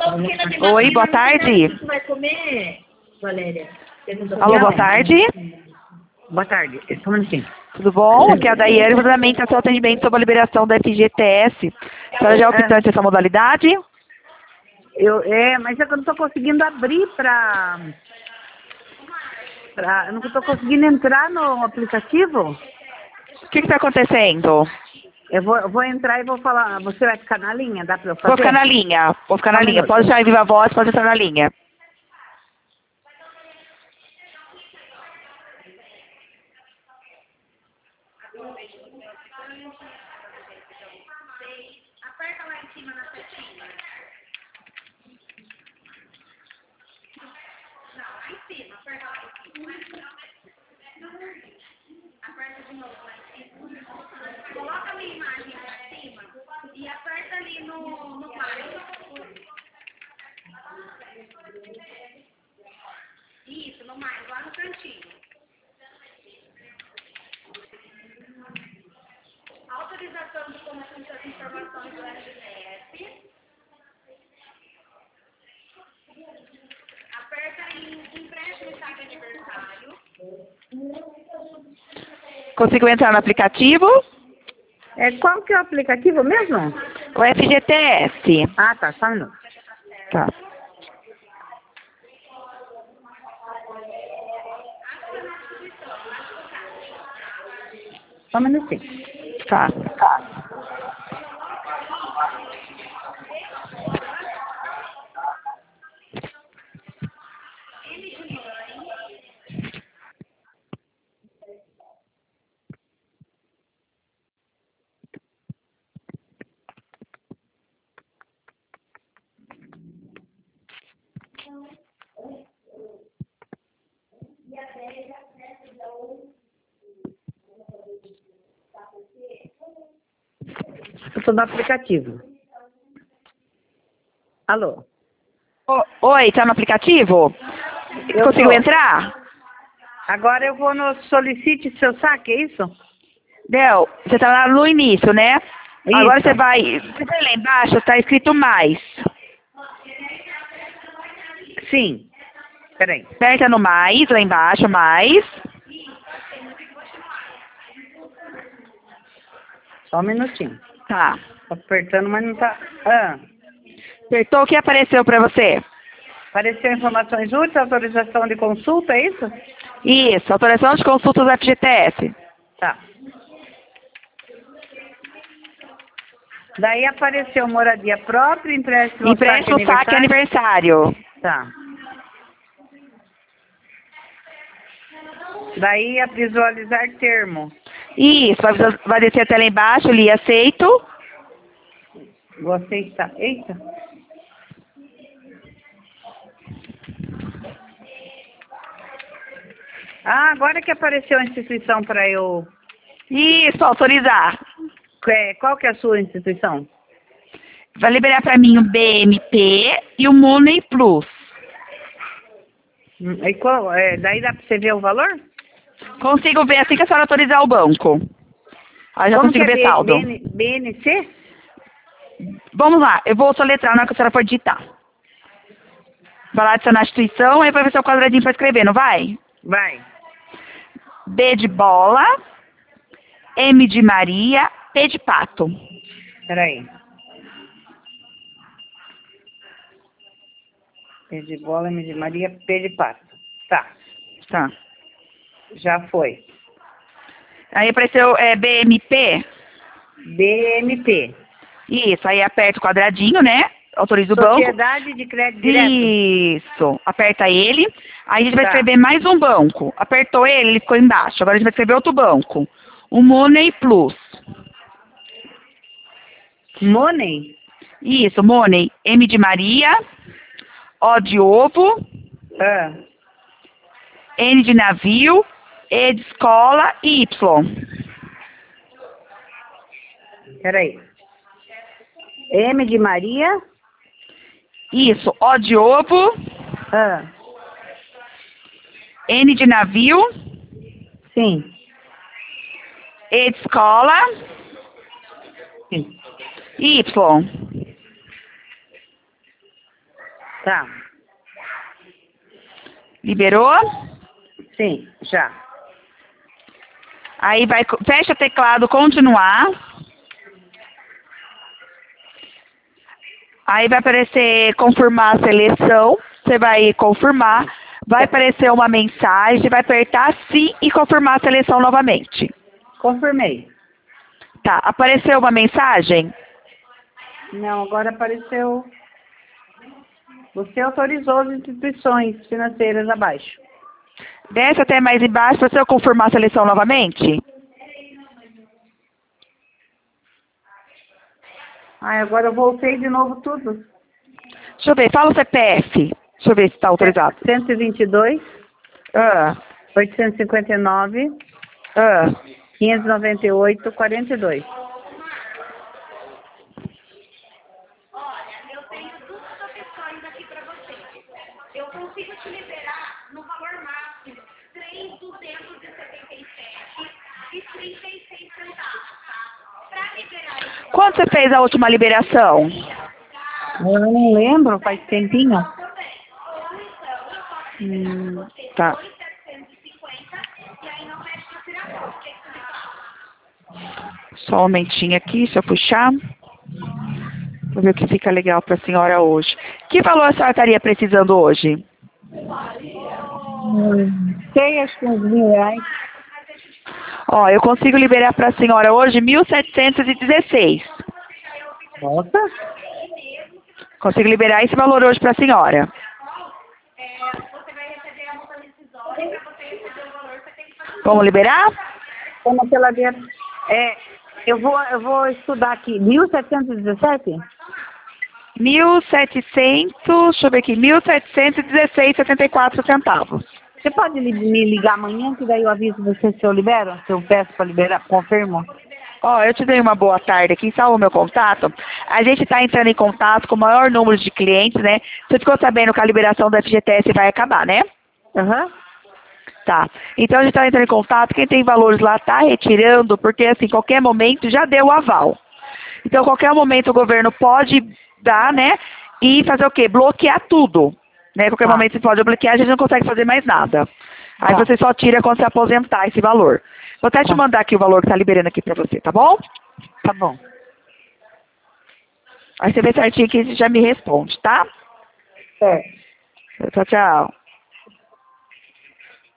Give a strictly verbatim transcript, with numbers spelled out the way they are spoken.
Oi, boa tarde. Você vai comer, Valéria? Alô, boa tarde. Boa tarde. Só um minutinho. Tudo bom? Aqui é a Daiane, fundamenta seu atendimento sobre a liberação da F G T S. A senhora já é optante essa modalidade? Eu, é, mas é que eu não estou conseguindo abrir para... Pra, eu não estou conseguindo entrar no aplicativo. O que está acontecendo? Eu vou, eu vou entrar e vou falar. Você vai ficar na linha? Dá para eu fazer? Vou ficar na linha, vou ficar na Só um linha. minuto. Pode deixar em viva voz, pode entrar na linha. Aperta lá em cima na setinha. Não, lá em cima. Aperta lá em cima. Aperta de novo lá em cima. Coloca a minha imagem lá em cima e aperta ali no, no mais. Isso, no mais, lá no cantinho. Autorização de consulta de informações do R G F. Aperta em empréstimo estado de aniversário. Conseguiu entrar no aplicativo? É, qual que é o aplicativo mesmo? O F G T S. Ah, tá. Só um minuto. Tá. Só um minutinho. Tá. Eu estou no aplicativo. Alô? O- Oi, tá no aplicativo? Eu Conseguiu tô. entrar? Agora eu vou no solicite seu saque, é isso? Del, você tá lá no início, né? Isso. Agora você vai... Você vê lá embaixo, tá escrito mais. Sim. Peraí. Aperta no mais, lá embaixo, mais. Só um minutinho. Tá. Tô apertando, mas não tá... Ah. Apertou, o que apareceu pra você? Apareceu informações úteis, autorização de consulta, é isso? Isso, autorização de consultas do F G T S. Tá. Daí apareceu moradia própria, empréstimo, Empréstimo, saque e aniversário. Tá. Daí a visualizar termo. Isso, vai, vai descer até lá embaixo, ali, aceito. Você está... Eita. Ah, agora que apareceu a instituição para eu... Isso, autorizar. É, qual que é a sua instituição? Vai liberar pra mim o B M P e o Money Plus. Hum, E qual, é, daí dá para você ver o valor? Consigo ver assim que a senhora autorizar o banco. Aí já Como consigo que é ver B- saldo. BN, B N C? Vamos lá, eu vou soletrar na hora que a senhora for digitar. Vai lá adicionar a instituição, aí vai ver seu quadradinho pra escrever, não vai? Vai. B de bola, M de Maria, P de pato. Peraí. P de bola, M de Maria, P de pato. Tá. Tá. Já foi. Aí apareceu é, B M P. B M P. Isso, aí aperta o quadradinho, né? Autoriza o banco. Sociedade de Crédito Direto. Isso. Aperta ele. Aí a gente vai Tá. escrever mais um banco. Apertou ele, ele ficou embaixo. Agora a gente vai escrever outro banco. O Money Plus. Money? Isso, Money. M de Maria. O de ovo. Ah. N de navio. E de escola e Y. Peraí. M de Maria. Isso, O de ovo. Ah. N de navio. Sim. E de escola. Sim. Y. Tá. Liberou? Sim, já. Aí vai, fecha o teclado, continuar. Aí vai aparecer confirmar a seleção. Você vai confirmar. Vai aparecer uma mensagem, vai apertar sim e confirmar a seleção novamente. Confirmei. Tá, apareceu uma mensagem? Não, agora apareceu. Você autorizou as instituições financeiras abaixo. Desce até mais embaixo para você confirmar a seleção novamente. Ah, agora eu voltei de novo tudo. Deixa eu ver, fala o C P F. Deixa eu ver se está autorizado. cento e vinte e dois, Ah, oitocentos e cinquenta e nove, ah. quinhentos e noventa e oito, quarenta e dois. Olha, eu tenho duas opções aqui para você. Eu consigo te liberar no valor máximo três mil duzentos e setenta e sete e trinta e seis centavos, tá? Para liberar esse Quando você fez a última liberação? Eu não lembro, faz tempinho. valor também. Ou então eu posso liberar Hum, para você tá. dois mil setecentos e cinquenta e aí não mexe no tirador. O que que você me fala? Só um momentinho aqui, deixa eu puxar. Vou ver o que fica legal para a senhora hoje. Que valor a senhora estaria precisando hoje? hum, sei, acho que uns mil reais. Ó, eu consigo liberar para a senhora hoje mil setecentos e dezesseis. Nossa. Consigo liberar esse valor hoje para a senhora. É, você vai receber a multa rescisória e para você receber o valor você tem que fazer Vamos liberar? Como pela dentro. É, eu vou, eu vou estudar aqui. mil setecentos e dezessete? mil e setecentos, deixa eu ver aqui, mil setecentos e dezesseis e setenta e quatro centavos. Você pode li- me ligar amanhã, que daí eu aviso você se eu libero? Se eu peço para liberar, confirmo? Ó, eu te dei uma boa tarde aqui, salva o meu contato. A gente está entrando em contato com o maior número de clientes, né? Você ficou sabendo que a liberação do F G T S vai acabar, né? Aham. Tá. Então a gente está entrando em contato, quem tem valores lá está retirando, porque assim, qualquer momento já deu o aval. Então, qualquer momento o governo pode dar, né? E fazer o quê? Bloquear tudo. Né? Qualquer Tá. momento você pode bloquear, a gente não consegue fazer mais nada. Aí Tá. você só tira quando você aposentar esse valor. Vou até te Tá. mandar aqui o valor que está liberando aqui para você, tá bom? Tá bom. Aí você vê certinho que já me responde, tá? Certo. Tchau, tchau.